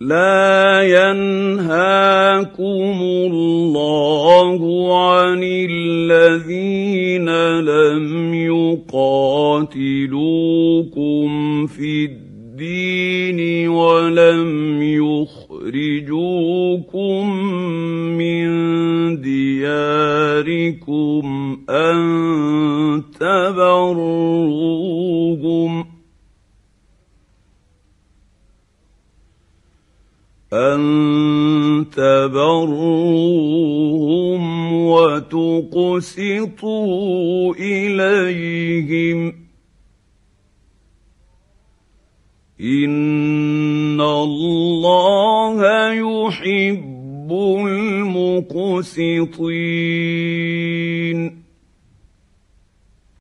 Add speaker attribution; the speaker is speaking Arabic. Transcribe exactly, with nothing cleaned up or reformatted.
Speaker 1: لا ينهاكم الله عن الذين لم يقاتلوكم في الدين ولم يخرجوكم من دياركم أن تبروهم أن تبروهم وتقسطوا إليهم إن الله يحب المقسطين.